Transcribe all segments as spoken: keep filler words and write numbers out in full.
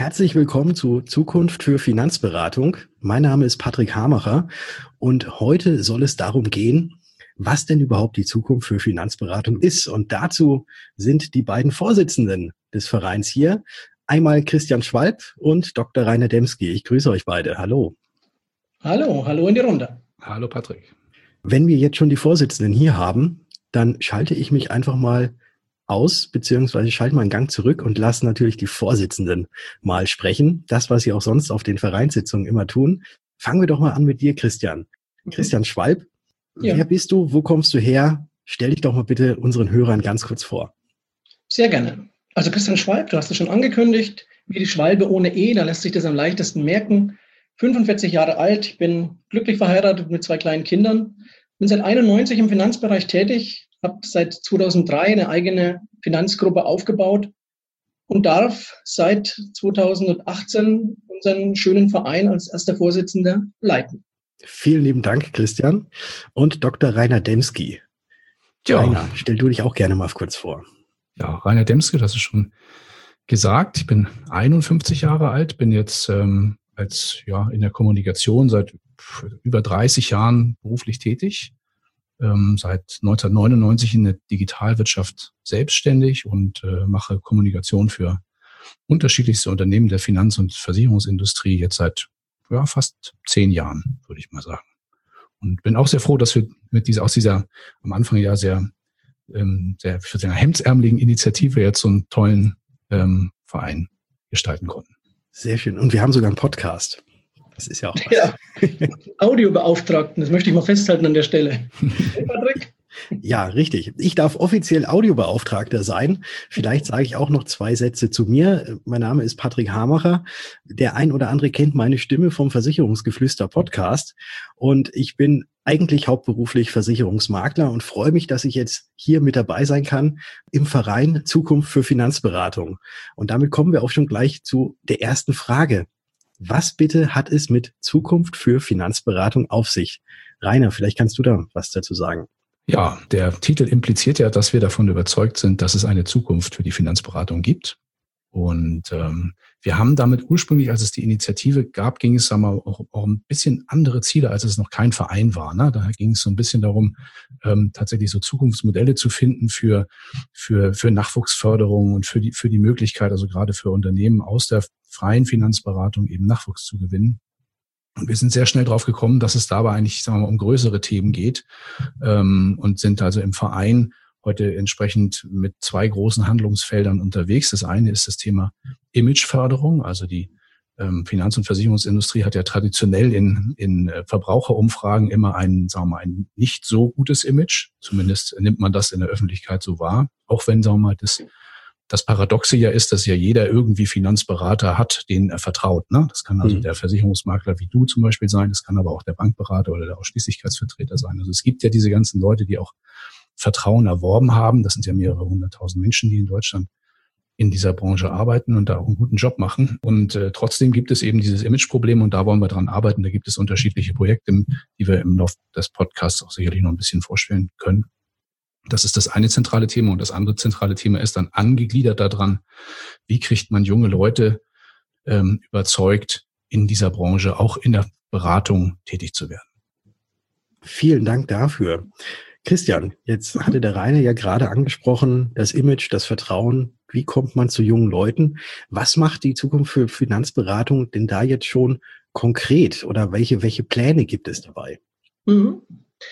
Herzlich willkommen zu Zukunft für Finanzberatung. Mein Name ist Patrick Hamacher und heute soll es darum gehen, was denn überhaupt die Zukunft für Finanzberatung ist. Und dazu sind die beiden Vorsitzenden des Vereins hier. Einmal Christian Schwalb und Doktor Rainer Demski. Ich grüße euch beide. Hallo. Hallo, hallo in die Runde. Hallo Patrick. Wenn wir jetzt schon die Vorsitzenden hier haben, dann schalte ich mich einfach mal aus, beziehungsweise schalte mal einen Gang zurück und lasse natürlich die Vorsitzenden mal sprechen. Das, was sie auch sonst auf den Vereinssitzungen immer tun. Fangen wir doch mal an mit dir, Christian. Mhm. Christian Schwalb, ja. Wer bist du? Wo kommst du her? Stell dich doch mal bitte unseren Hörern ganz kurz vor. Sehr gerne. Also Christian Schwalb, du hast es schon angekündigt, wie die Schwalbe ohne E, da lässt sich das am leichtesten merken. fünfundvierzig Jahre alt, ich bin glücklich verheiratet mit zwei kleinen Kindern, bin seit einundneunzig im Finanzbereich tätig, habe seit zweitausenddrei eine eigene Finanzgruppe aufgebaut und darf seit zweitausendachtzehn unseren schönen Verein als erster Vorsitzender leiten. Vielen lieben Dank, Christian. Und Doktor Rainer Demski. Ja. Rainer, stell du dich auch gerne mal kurz vor. Ja, Rainer Demski, das ist schon gesagt. Ich bin einundfünfzig Jahre alt, bin jetzt ähm, als ja in der Kommunikation seit über dreißig Jahren beruflich tätig. Ähm, seit neunzehnhundertneunundneunzig in der Digitalwirtschaft selbstständig und äh, mache Kommunikation für unterschiedlichste Unternehmen der Finanz- und Versicherungsindustrie jetzt seit ja, fast zehn Jahren, würde ich mal sagen. Und bin auch sehr froh, dass wir mit dieser, aus dieser am Anfang ja sehr, ähm, sehr für sehr hemdsärmeligen Initiative jetzt so einen tollen ähm, Verein gestalten konnten. Sehr schön. Und wir haben sogar einen Podcast. Das ist ja auch was. Ja, Audiobeauftragten, das möchte ich mal festhalten an der Stelle. Hey, Patrick? Ja, richtig. Ich darf offiziell Audiobeauftragter sein. Vielleicht sage ich auch noch zwei Sätze zu mir. Mein Name ist Patrick Hamacher. Der ein oder andere kennt meine Stimme vom Versicherungsgeflüster Podcast. Und ich bin eigentlich hauptberuflich Versicherungsmakler und freue mich, dass ich jetzt hier mit dabei sein kann im Verein Zukunft für Finanzberatung. Und damit kommen wir auch schon gleich zu der ersten Frage. Was bitte hat es mit Zukunft für Finanzberatung auf sich? Rainer, vielleicht kannst du da was dazu sagen. Ja, der Titel impliziert ja, dass wir davon überzeugt sind, dass es eine Zukunft für die Finanzberatung gibt. Und ähm, wir haben damit ursprünglich, als es die Initiative gab, ging es sagen wir, auch, auch ein bisschen andere Ziele, als es noch kein Verein war. Ne? Da ging es so ein bisschen darum, ähm, tatsächlich so Zukunftsmodelle zu finden für für für Nachwuchsförderung und für die für die Möglichkeit, also gerade für Unternehmen aus der freien Finanzberatung eben Nachwuchs zu gewinnen. Und wir sind sehr schnell drauf gekommen, dass es dabei eigentlich sagen wir mal um größere Themen geht ähm, und sind also im Verein heute entsprechend mit zwei großen Handlungsfeldern unterwegs. Das eine ist das Thema Imageförderung. Also die ähm, Finanz- und Versicherungsindustrie hat ja traditionell in, in Verbraucherumfragen immer ein, sagen wir mal, ein nicht so gutes Image. Zumindest nimmt man das in der Öffentlichkeit so wahr. Auch wenn, sagen wir mal, das, das Paradoxe ja ist, dass ja jeder irgendwie Finanzberater hat, denen er vertraut. Ne? Das kann also mhm. der Versicherungsmakler wie du zum Beispiel sein. Das kann aber auch der Bankberater oder der Ausschließlichkeitsvertreter sein. Also es gibt ja diese ganzen Leute, die auch Vertrauen erworben haben. Das sind ja mehrere hunderttausend Menschen, die in Deutschland in dieser Branche arbeiten und da auch einen guten Job machen. Und äh, trotzdem gibt es eben dieses Imageproblem und da wollen wir dran arbeiten. Da gibt es unterschiedliche Projekte, die wir im Laufe des Podcasts auch sicherlich noch ein bisschen vorstellen können. Das ist das eine zentrale Thema und das andere zentrale Thema ist dann angegliedert daran, wie kriegt man junge Leute ähm, überzeugt, in dieser Branche auch in der Beratung tätig zu werden. Vielen Dank dafür. Christian, jetzt hatte der Rainer ja gerade angesprochen, das Image, das Vertrauen. Wie kommt man zu jungen Leuten? Was macht die Zukunft für Finanzberatung denn da jetzt schon konkret oder welche, welche Pläne gibt es dabei? Mhm.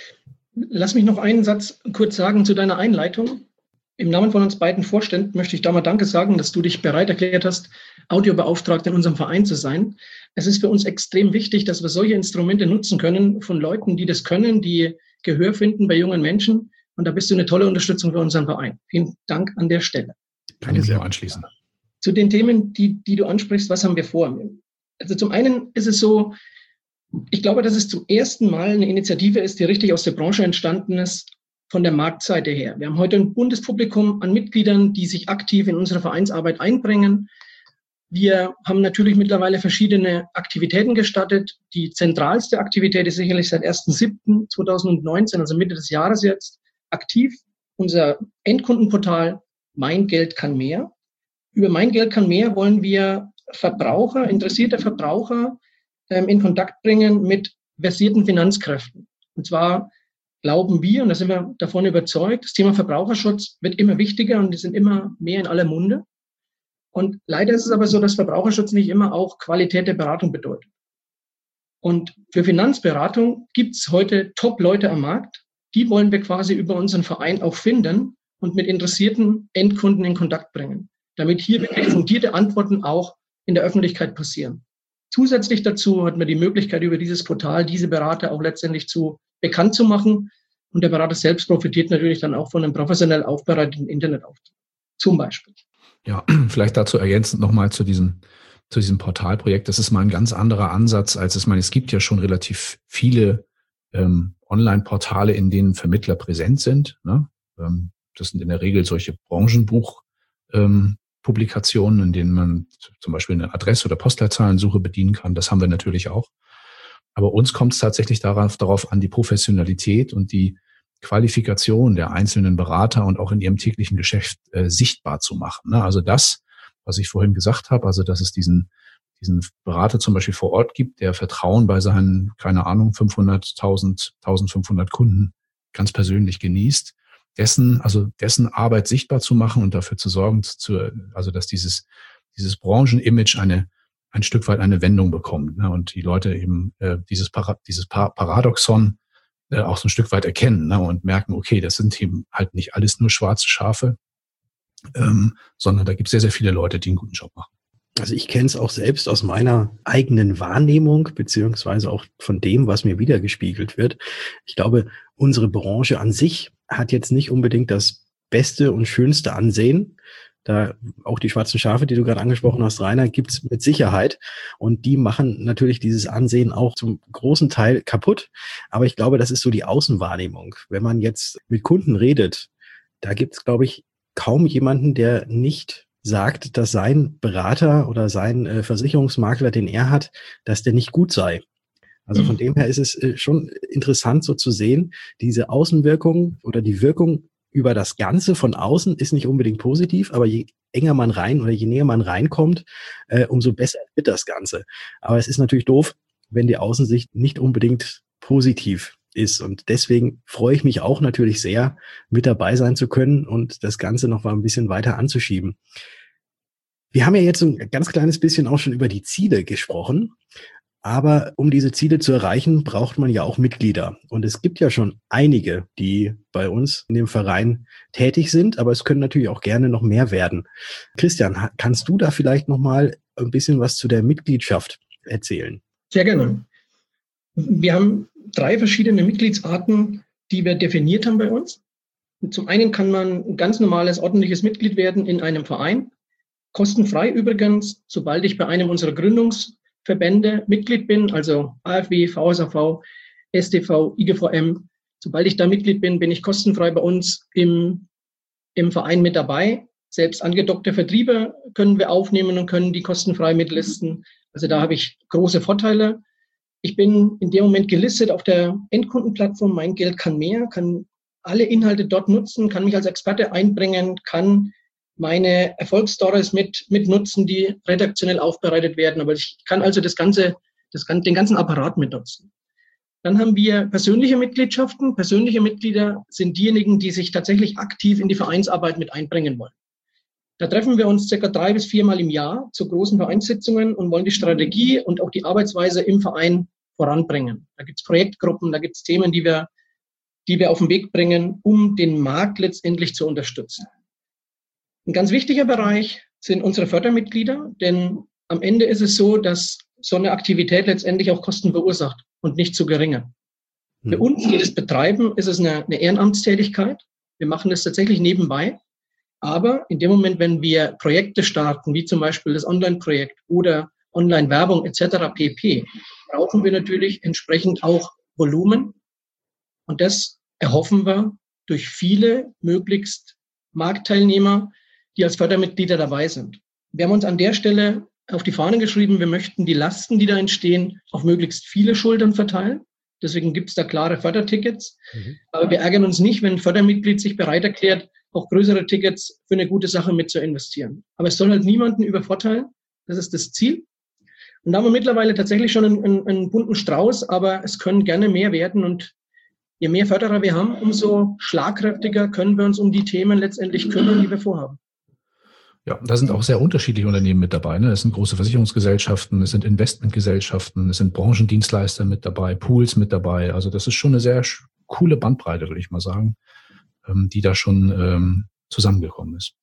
Lass mich noch einen Satz kurz sagen zu deiner Einleitung. Im Namen von uns beiden Vorständen möchte ich da mal Danke sagen, dass du dich bereit erklärt hast, Audiobeauftragter in unserem Verein zu sein. Es ist für uns extrem wichtig, dass wir solche Instrumente nutzen können von Leuten, die das können, die Gehör finden bei jungen Menschen. Und da bist du eine tolle Unterstützung für unseren Verein. Vielen Dank an der Stelle. Danke sehr. Anschließen. Zu den Themen, die, die du ansprichst, was haben wir vor? Also zum einen ist es so, ich glaube, dass es zum ersten Mal eine Initiative ist, die richtig aus der Branche entstanden ist, von der Marktseite her. Wir haben heute ein Bundespublikum an Mitgliedern, die sich aktiv in unsere Vereinsarbeit einbringen. Wir haben natürlich mittlerweile verschiedene Aktivitäten gestartet. Die zentralste Aktivität ist sicherlich seit ersten siebten zweitausendneunzehn, also Mitte des Jahres jetzt, aktiv. Unser Endkundenportal Mein Geld kann mehr. Über Mein Geld kann mehr wollen wir Verbraucher, interessierte Verbraucher ähm, in Kontakt bringen mit versierten Finanzkräften. Und zwar glauben wir, und da sind wir davon überzeugt, das Thema Verbraucherschutz wird immer wichtiger und die sind immer mehr in aller Munde. Und leider ist es aber so, dass Verbraucherschutz nicht immer auch Qualität der Beratung bedeutet. Und für Finanzberatung gibt es heute Top-Leute am Markt. Die wollen wir quasi über unseren Verein auch finden und mit interessierten Endkunden in Kontakt bringen, damit hier wirklich fundierte Antworten auch in der Öffentlichkeit passieren. Zusätzlich dazu hat man die Möglichkeit, über dieses Portal diese Berater auch letztendlich zu bekannt zu machen. Und der Berater selbst profitiert natürlich dann auch von einem professionell aufbereiteten Internetauftritt. Zum Beispiel. Ja, vielleicht dazu ergänzend nochmal zu diesem, zu diesem Portalprojekt. Das ist mal ein ganz anderer Ansatz, als es, meine, es gibt ja schon relativ viele ähm, Online-Portale, in denen Vermittler präsent sind. Ne? Ähm, das sind in der Regel solche Branchenbuch- ähm, Publikationen, in denen man zum Beispiel eine Adresse- oder Postleitzahlensuche bedienen kann. Das haben wir natürlich auch. Aber uns kommt es tatsächlich darauf, darauf an, die Professionalität und die Qualifikation der einzelnen Berater und auch in ihrem täglichen Geschäft äh, sichtbar zu machen. Ne? Also das, was ich vorhin gesagt habe, also dass es diesen, diesen Berater zum Beispiel vor Ort gibt, der Vertrauen bei seinen, keine Ahnung, fünfhundert, tausend, eintausendfünfhundert Kunden ganz persönlich genießt, dessen, also dessen Arbeit sichtbar zu machen und dafür zu sorgen, zu, also dass dieses, dieses Branchenimage eine, ein Stück weit eine Wendung bekommt, ne, und die Leute eben äh, dieses, Para, dieses Paradoxon äh, auch so ein Stück weit erkennen, ne, und merken, okay, das sind eben halt nicht alles nur schwarze Schafe, ähm, sondern da gibt es sehr, sehr viele Leute, die einen guten Job machen. Also ich kenne es auch selbst aus meiner eigenen Wahrnehmung, beziehungsweise auch von dem, was mir wiedergespiegelt wird. Ich glaube, unsere Branche an sich hat jetzt nicht unbedingt das beste und schönste Ansehen. Da auch die schwarzen Schafe, die du gerade angesprochen hast, Rainer, gibt es mit Sicherheit. Und die machen natürlich dieses Ansehen auch zum großen Teil kaputt. Aber ich glaube, das ist so die Außenwahrnehmung. Wenn man jetzt mit Kunden redet, da gibt es, glaube ich, kaum jemanden, der nicht sagt, dass sein Berater oder sein äh, Versicherungsmakler, den er hat, dass der nicht gut sei. Also von dem her ist es äh, schon interessant so zu sehen, diese Außenwirkung oder die Wirkung über das Ganze von außen ist nicht unbedingt positiv, aber je enger man rein oder je näher man reinkommt, äh, umso besser wird das Ganze. Aber es ist natürlich doof, wenn die Außensicht nicht unbedingt positiv ist. Und deswegen freue ich mich auch natürlich sehr, mit dabei sein zu können und das Ganze noch mal ein bisschen weiter anzuschieben. Wir haben ja jetzt ein ganz kleines bisschen auch schon über die Ziele gesprochen. Aber um diese Ziele zu erreichen, braucht man ja auch Mitglieder. Und es gibt ja schon einige, die bei uns in dem Verein tätig sind, aber es können natürlich auch gerne noch mehr werden. Christian, kannst du da vielleicht noch mal ein bisschen was zu der Mitgliedschaft erzählen? Sehr gerne. Wir haben drei verschiedene Mitgliedsarten, die wir definiert haben bei uns. Und zum einen kann man ein ganz normales, ordentliches Mitglied werden in einem Verein. Kostenfrei übrigens, sobald ich bei einem unserer Gründungsverbände Mitglied bin, also A F W, V S A V, S T V, I G V M. Sobald ich da Mitglied bin, bin ich kostenfrei bei uns im, im Verein mit dabei. Selbst angedockte Vertriebe können wir aufnehmen und können die kostenfrei mitlisten. Also da habe ich große Vorteile. Ich bin in dem Moment gelistet auf der Endkundenplattform. Mein Geld kann mehr, kann alle Inhalte dort nutzen, kann mich als Experte einbringen, kann meine Erfolgsstories mit, mit nutzen, die redaktionell aufbereitet werden. Aber ich kann also das ganze, das, den ganzen Apparat mitnutzen. Dann haben wir persönliche Mitgliedschaften. Persönliche Mitglieder sind diejenigen, die sich tatsächlich aktiv in die Vereinsarbeit mit einbringen wollen. Da treffen wir uns circa drei bis viermal im Jahr zu großen Vereinssitzungen und wollen die Strategie und auch die Arbeitsweise im Verein voranbringen. Da gibt es Projektgruppen, da gibt es Themen, die wir, die wir auf den Weg bringen, um den Markt letztendlich zu unterstützen. Ein ganz wichtiger Bereich sind unsere Fördermitglieder, denn am Ende ist es so, dass so eine Aktivität letztendlich auch Kosten verursacht und nicht zu geringe. Mhm. Für uns, die das betreiben, ist es eine, eine Ehrenamtstätigkeit. Wir machen das tatsächlich nebenbei. Aber in dem Moment, wenn wir Projekte starten, wie zum Beispiel das Online-Projekt oder Online-Werbung et cetera pp., brauchen wir natürlich entsprechend auch Volumen. Und das erhoffen wir durch viele möglichst Marktteilnehmer, die als Fördermitglieder dabei sind. Wir haben uns an der Stelle auf die Fahne geschrieben, wir möchten die Lasten, die da entstehen, auf möglichst viele Schultern verteilen. Deswegen gibt es da klare Fördertickets. Mhm. Aber wir ärgern uns nicht, wenn ein Fördermitglied sich bereit erklärt, auch größere Tickets für eine gute Sache mit zu investieren. Aber es soll halt niemanden übervorteilen. Das ist das Ziel. Und da haben wir mittlerweile tatsächlich schon einen, einen, einen bunten Strauß, aber es können gerne mehr werden. Und je mehr Förderer wir haben, umso schlagkräftiger können wir uns um die Themen letztendlich kümmern, die wir vorhaben. Ja, da sind auch sehr unterschiedliche Unternehmen mit dabei. Ne? Es sind große Versicherungsgesellschaften, es sind Investmentgesellschaften, es sind Branchendienstleister mit dabei, Pools mit dabei. Also das ist schon eine sehr coole Bandbreite, würde ich mal sagen, die da schon ähm, zusammengekommen ist.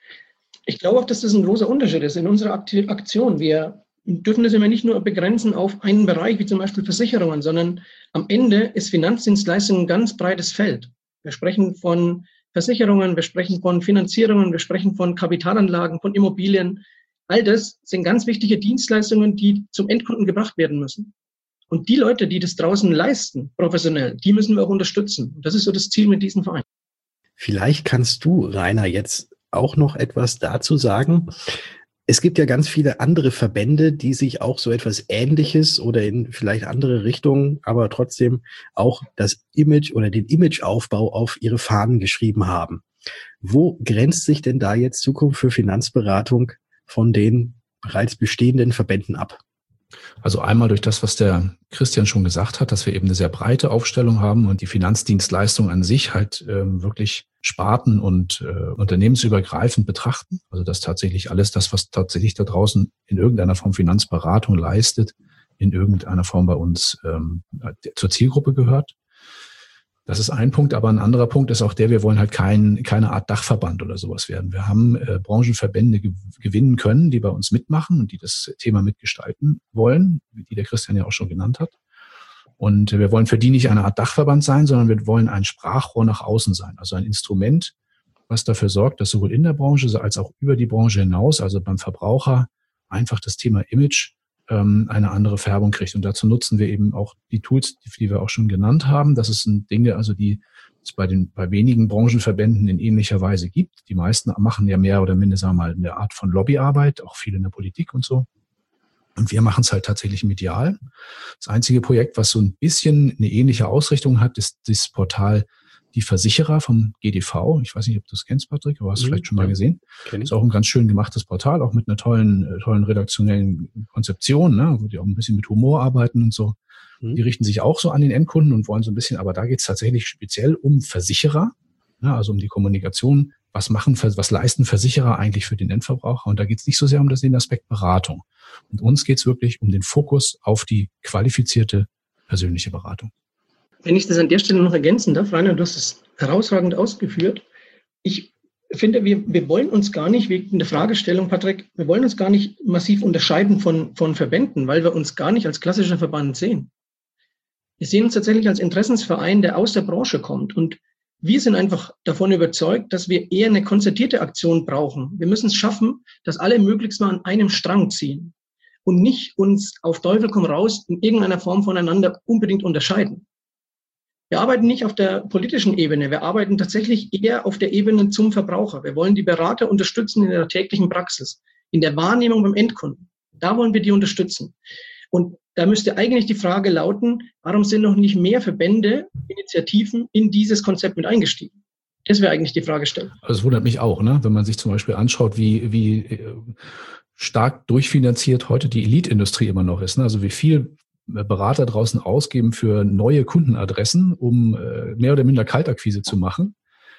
Ich glaube auch, dass das ein großer Unterschied ist in unserer Aktion. Wir dürfen das immer nicht nur begrenzen auf einen Bereich, wie zum Beispiel Versicherungen, sondern am Ende ist Finanzdienstleistung ein ganz breites Feld. Wir sprechen von Versicherungen, wir sprechen von Finanzierungen, wir sprechen von Kapitalanlagen, von Immobilien. All das sind ganz wichtige Dienstleistungen, die zum Endkunden gebracht werden müssen. Und die Leute, die das draußen leisten, professionell, die müssen wir auch unterstützen. Das ist so das Ziel mit diesem Verein. Vielleicht kannst du, Rainer, jetzt auch noch etwas dazu sagen. Es gibt ja ganz viele andere Verbände, die sich auch so etwas Ähnliches oder in vielleicht andere Richtungen, aber trotzdem auch das Image oder den Imageaufbau auf ihre Fahnen geschrieben haben. Wo grenzt sich denn da jetzt Zukunft für Finanzberatung von den bereits bestehenden Verbänden ab? Also einmal durch das, was der Christian schon gesagt hat, dass wir eben eine sehr breite Aufstellung haben und die Finanzdienstleistung an sich halt äh, wirklich sparten- und äh, unternehmensübergreifend betrachten. Also dass tatsächlich alles das, was tatsächlich da draußen in irgendeiner Form Finanzberatung leistet, in irgendeiner Form bei uns ähm, zur Zielgruppe gehört. Das ist ein Punkt, aber ein anderer Punkt ist auch der, wir wollen halt kein, keine Art Dachverband oder sowas werden. Wir haben äh, Branchenverbände ge- gewinnen können, die bei uns mitmachen und die das Thema mitgestalten wollen, die der Christian ja auch schon genannt hat. Und wir wollen für die nicht eine Art Dachverband sein, sondern wir wollen ein Sprachrohr nach außen sein. Also ein Instrument, was dafür sorgt, dass sowohl in der Branche als auch über die Branche hinaus, also beim Verbraucher, einfach das Thema Image eine andere Färbung kriegt. Und dazu nutzen wir eben auch die Tools, die, die wir auch schon genannt haben. Das sind Dinge, also die es bei den bei wenigen Branchenverbänden in ähnlicher Weise gibt. Die meisten machen ja mehr oder minder, sagen wir mal, eine Art von Lobbyarbeit, auch viel in der Politik und so. Und wir machen es halt tatsächlich medial. Das einzige Projekt, was so ein bisschen eine ähnliche Ausrichtung hat, ist das Portal Die Versicherer vom G D V. Ich weiß nicht, ob du es kennst, Patrick, aber hast du mhm, vielleicht schon mal ja. gesehen. Kenn ich. Ist auch ein ganz schön gemachtes Portal, auch mit einer tollen, tollen redaktionellen Konzeption, ne, wo die auch ein bisschen mit Humor arbeiten und so. Mhm. Die richten sich auch so an den Endkunden und wollen so ein bisschen, aber da geht es tatsächlich speziell um Versicherer, ne, also um die Kommunikation. Was machen, was leisten Versicherer eigentlich für den Endverbraucher? Und da geht es nicht so sehr um den Aspekt Beratung. Und uns geht es wirklich um den Fokus auf die qualifizierte persönliche Beratung. Wenn ich das an der Stelle noch ergänzen darf, Rainer, du hast es herausragend ausgeführt. Ich finde, wir, wir wollen uns gar nicht, wegen der Fragestellung, Patrick, wir wollen uns gar nicht massiv unterscheiden von, von Verbänden, weil wir uns gar nicht als klassischer Verband sehen. Wir sehen uns tatsächlich als Interessensverein, der aus der Branche kommt. Und wir sind einfach davon überzeugt, dass wir eher eine konzertierte Aktion brauchen. Wir müssen es schaffen, dass alle möglichst mal an einem Strang ziehen und nicht uns auf Teufel komm raus in irgendeiner Form voneinander unbedingt unterscheiden. Wir arbeiten nicht auf der politischen Ebene, wir arbeiten tatsächlich eher auf der Ebene zum Verbraucher. Wir wollen die Berater unterstützen in der täglichen Praxis, in der Wahrnehmung beim Endkunden. Da wollen wir die unterstützen. Und da müsste eigentlich die Frage lauten, warum sind noch nicht mehr Verbände, Initiativen in dieses Konzept mit eingestiegen? Das wäre eigentlich die Fragestellung. Also es wundert mich auch, ne? Wenn man sich zum Beispiel anschaut, wie, wie stark durchfinanziert heute die Elite-Industrie immer noch ist. Ne? Also wie viel Berater draußen ausgeben für neue Kundenadressen, um äh, mehr oder minder Kaltakquise zu machen.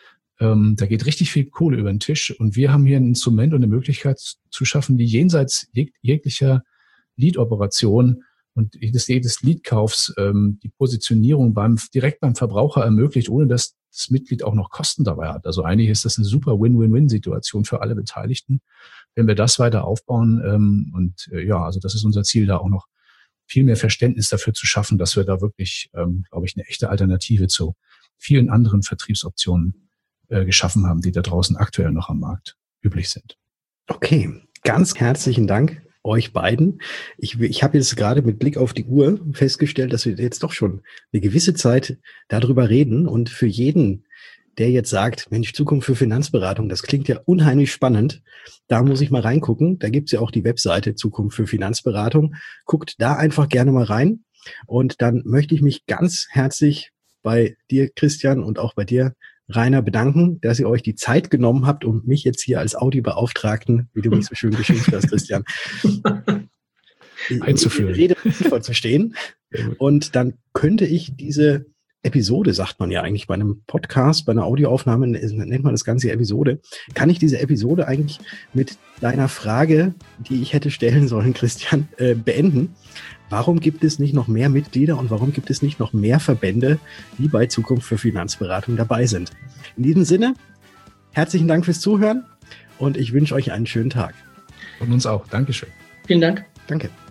Ähm, da geht richtig viel Kohle über den Tisch und wir haben hier ein Instrument und eine Möglichkeit zu schaffen, die jenseits jeg- jeglicher Lead-Operation und jedes, jedes Lead-Kaufs ähm, die Positionierung beim direkt beim Verbraucher ermöglicht, ohne dass das Mitglied auch noch Kosten dabei hat. Also eigentlich ist das eine super Win-Win-Win-Situation für alle Beteiligten, wenn wir das weiter aufbauen. Ähm, und äh, ja, also das ist unser Ziel, da auch noch viel mehr Verständnis dafür zu schaffen, dass wir da wirklich, ähm, glaube ich, eine echte Alternative zu vielen anderen Vertriebsoptionen äh, geschaffen haben, die da draußen aktuell noch am Markt üblich sind. Okay, ganz herzlichen Dank euch beiden. Ich, ich habe jetzt gerade mit Blick auf die Uhr festgestellt, dass wir jetzt doch schon eine gewisse Zeit darüber reden und für jeden, der jetzt sagt, Mensch, Zukunft für Finanzberatung, das klingt ja unheimlich spannend. Da muss ich mal reingucken. Da gibt's ja auch die Webseite Zukunft für Finanzberatung. Guckt da einfach gerne mal rein. Und dann möchte ich mich ganz herzlich bei dir, Christian, und auch bei dir, Rainer, bedanken, dass ihr euch die Zeit genommen habt, um mich jetzt hier als Audiobeauftragten, wie du mich so schön geschimpft hast, Christian, einzuführen. Rede zu stehen. Und dann könnte ich diese Episode, sagt man ja eigentlich bei einem Podcast, bei einer Audioaufnahme, nennt man das Ganze Episode. Kann ich diese Episode eigentlich mit deiner Frage, die ich hätte stellen sollen, Christian, äh, beenden? Warum gibt es nicht noch mehr Mitglieder und warum gibt es nicht noch mehr Verbände, die bei Zukunft für Finanzberatung dabei sind? In diesem Sinne, herzlichen Dank fürs Zuhören und ich wünsche euch einen schönen Tag. Und uns auch. Dankeschön. Vielen Dank. Danke.